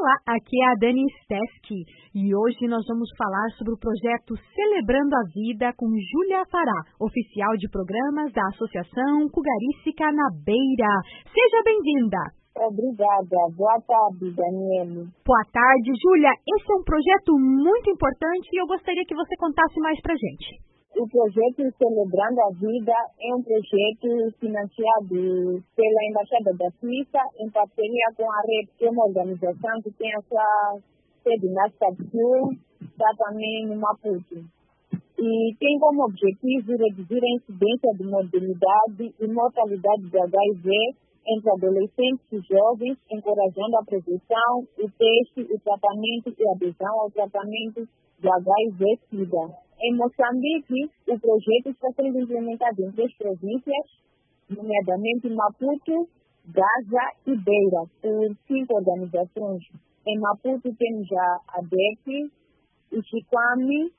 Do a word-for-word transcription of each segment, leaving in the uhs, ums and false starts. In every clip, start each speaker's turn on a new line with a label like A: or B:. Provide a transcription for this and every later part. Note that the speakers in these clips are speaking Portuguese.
A: Olá, aqui é a Dani Stefki e hoje nós vamos falar sobre o projeto Celebrando a Vida com Júlia Fará, oficial de programas da Associação Cugarística na Beira. Seja bem-vinda!
B: Obrigada. Boa tarde, Daniele.
A: Boa tarde, Júlia. Esse é um projeto muito importante e eu gostaria que você contasse mais pra gente.
B: O projeto Celebrando a Vida é um projeto financiado pela Embaixada da Suíça em parceria com a REP, que é uma organização que tem a sua sede na Sul, está também no Maputo. E tem como objetivo reduzir a incidência de mortalidade e mortalidade de H I V entre adolescentes e jovens, encorajando a prevenção, o teste, o tratamento e a adesão ao tratamento de H I V-Sida. Em Moçambique, o projeto está sendo implementado em três províncias, nomeadamente Maputo, Gaza e Beira, por cinco organizações. Em Maputo temos a ADEC, o Chiquame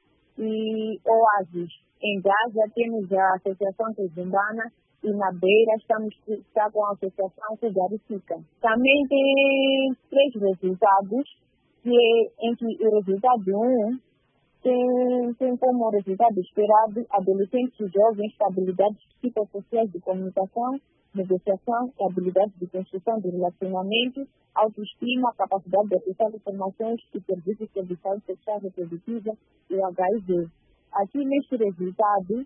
B: e Oasis. Em Gaza temos a Associação Tezumbana e na Beira estamos está com a Associação Cugarística. Também tem três resultados, que é, em que o resultado um tem, tem como resultado esperado adolescentes e jovens com habilidades psicossociais de comunicação, negociação e habilidades de construção de relacionamento, autoestima, capacidade de acessar informações e serviços de saúde sexual reprodutiva e o H I V. Aqui neste resultado,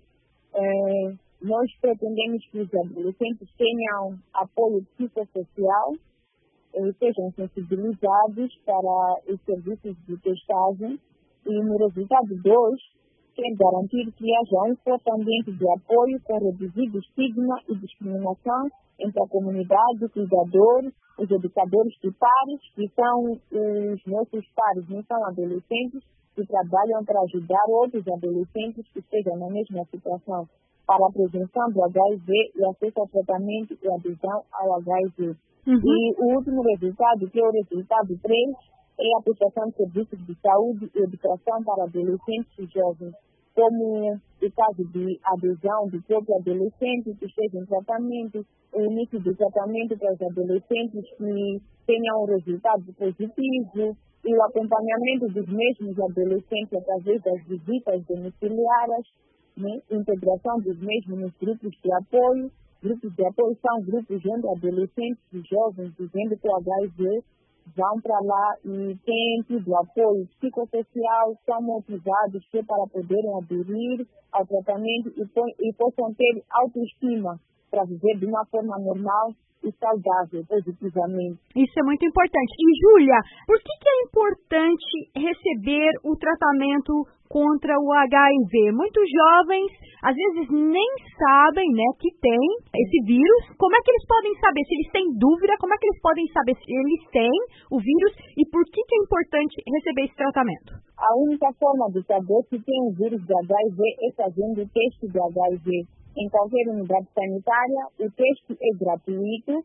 B: eh, nós pretendemos que os adolescentes tenham apoio psicossocial, eh, sejam sensibilizados para os serviços de testagem. E no resultado dois, quer garantir que haja um forte ambiente de apoio com reduzido estigma e discriminação entre a comunidade, os cuidadores, os educadores e pares, que são os nossos pares, não são adolescentes, que trabalham para ajudar outros adolescentes que estejam na mesma situação, para a prevenção do H I V e acesso ao tratamento e adesão ao H I V. Uhum. E o último resultado, que é o resultado três, é a prestação de serviços de saúde e educação para adolescentes e jovens, como o caso de adesão do próprio adolescente que esteja em tratamento, o início do tratamento para os adolescentes que tenham um resultado positivo e o acompanhamento dos mesmos adolescentes através das visitas domiciliares, né? Integração dos mesmos nos grupos de apoio. Grupos de apoio são grupos onde adolescentes e jovens vivendo com H I V vão para lá e têm tido apoio psicossocial, são motivados para poderem aderir ao tratamento e, e possam ter autoestima para viver de uma forma normal e saudável, positivamente.
A: Isso é muito importante. E, Júlia, por que, que é importante receber o tratamento contra o H I V? Muitos jovens, às vezes, nem sabem, né, que tem esse vírus. Como é que eles podem saber? Se eles têm dúvida, como é que eles podem saber se eles têm o vírus e por que, que é importante receber esse tratamento?
B: A única forma de saber se tem o vírus de H I V é fazendo o teste de H I V. Em qualquer unidade sanitária, o teste é gratuito,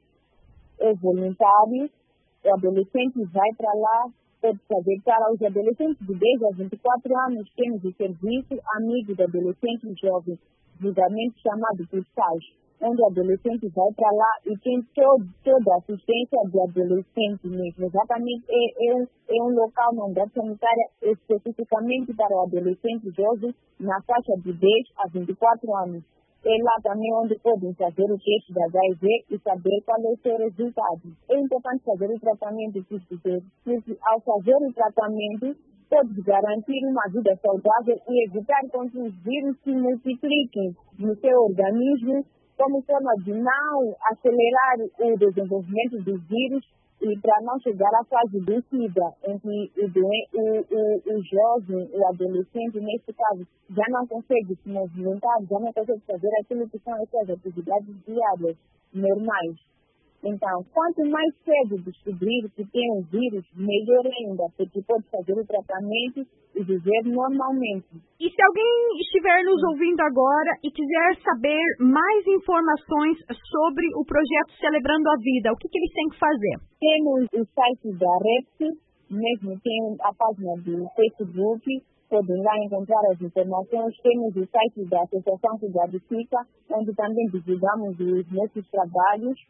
B: é voluntário, o adolescente vai para lá, pode fazer. Para os adolescentes de dez a vinte e quatro anos, temos o serviço Amigo do Adolescente Jovem, vulgarmente chamado por S A J, onde o adolescente vai para lá e tem todo, toda a assistência do adolescente mesmo. Exatamente, é, é, um, é um local, uma unidade sanitária especificamente para o adolescente jovem na faixa de dez a vinte e quatro anos. É lá também onde podem fazer o teste da H I V e saber qual é o seu resultado. É importante fazer o tratamento porque ao fazer o tratamento pode garantir uma vida saudável e evitar que os vírus se multipliquem no seu organismo como forma de não acelerar o desenvolvimento dos vírus e para não chegar à fase do SIDA, em que o, o, o, o jovem, o adolescente, nesse caso, já não consegue se movimentar, já não consegue fazer aquilo que são as suas atividades diárias, normais. Então, quanto mais cedo descobrir que tem um vírus, melhor ainda, porque pode fazer o tratamento e viver normalmente.
A: E se alguém estiver nos ouvindo agora e quiser saber mais informações sobre o projeto Celebrando a Vida, o que, que eles têm que fazer?
B: Temos o site da REP, mesmo tem a página do Facebook, podem lá encontrar as informações. Temos o site da Associação Cugarística, onde também divulgamos os nossos trabalhos.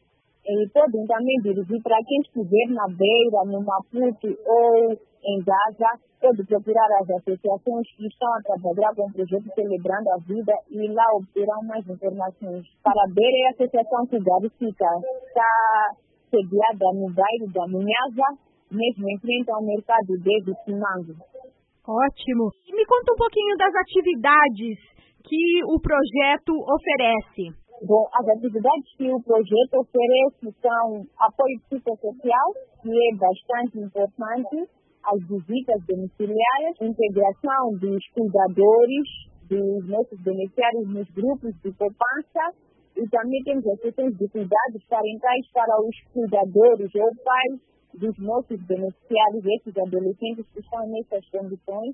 B: E podem também dirigir para quem estiver na Beira, no Maputo ou em Gaza, pode procurar as associações que estão a trabalhar com o projeto Celebrando a Vida e lá obterão mais informações. Para a Beira, é a Associação Cigarifica está sediada no bairro da Minhaza, mesmo em frente ao mercado de Simango.
A: Ótimo. E me conta um pouquinho das atividades que o projeto oferece.
B: Bom, as atividades que o projeto oferece são apoio psicossocial, que é bastante importante, as visitas domiciliares, integração dos cuidadores, dos nossos beneficiários nos grupos de poupança, e também temos as sessões de cuidados parentais para os cuidadores ou pais dos nossos beneficiários, esses adolescentes que estão nessas condições.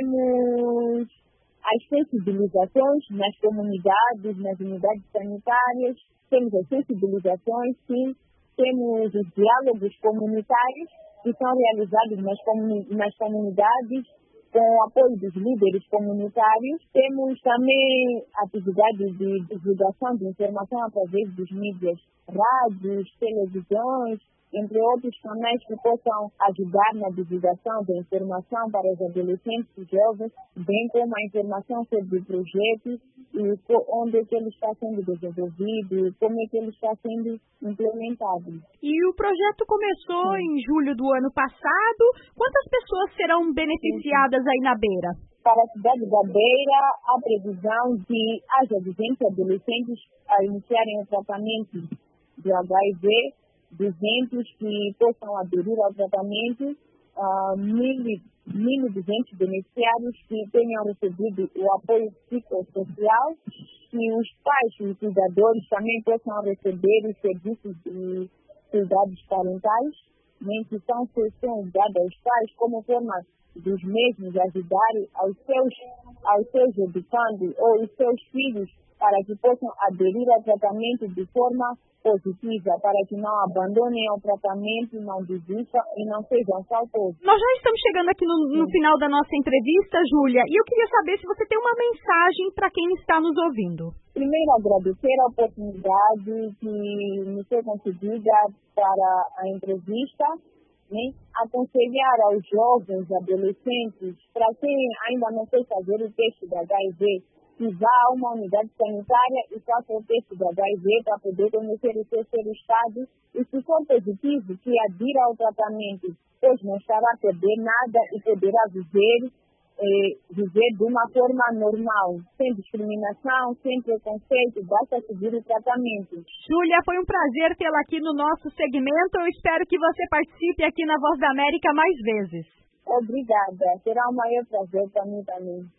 B: Temos as sensibilizações nas comunidades, nas unidades sanitárias, temos as sensibilizações, sim, temos os diálogos comunitários que são realizados nas, comuni- nas comunidades com o apoio dos líderes comunitários. Temos também atividades de divulgação de informação através dos mídias, rádios, televisões, entre outros canais que possam ajudar na divulgação da informação para os adolescentes e jovens, bem como a informação sobre o projeto e onde é que ele está sendo desenvolvido e como é que ele está sendo implementado.
A: E o projeto começou Sim. em julho do ano passado. Quantas pessoas serão beneficiadas aí na Beira?
B: Para a cidade da Beira, a previsão de haja duzentos adolescentes a iniciarem o tratamento de H I V, duzentos que possam aderir ao tratamento, uh, mil e duzentos beneficiários que tenham recebido o apoio psicossocial, que os pais e cuidadores também possam receber os serviços de cuidados parentais, né, que são sessões dadas aos pais como forma dos mesmos ajudarem aos seus, aos seus educandos ou os seus filhos para que possam aderir ao tratamento de forma positiva, para que não abandonem o tratamento, não desistam e não sejam faltosos.
A: Nós já estamos chegando aqui no, no final da nossa entrevista, Júlia, e eu queria saber se você tem uma mensagem para quem está nos ouvindo.
B: Primeiro, agradecer a oportunidade que me foi concedida para a entrevista, né? Aconselhar aos jovens, adolescentes, para quem ainda não sei fazer o teste da H I V, que vá a uma unidade sanitária e faça o teste da H I V para poder conhecer o seu ser estado e, se for positivo, que adira ao tratamento, pois não estará a perder nada e poderá viver, eh, viver de uma forma normal, sem discriminação, sem preconceito, basta seguir o tratamento.
A: Júlia, foi um prazer tê-la aqui no nosso segmento. Eu espero que você participe aqui na Voz da América mais vezes.
B: Obrigada, será um maior prazer para mim também.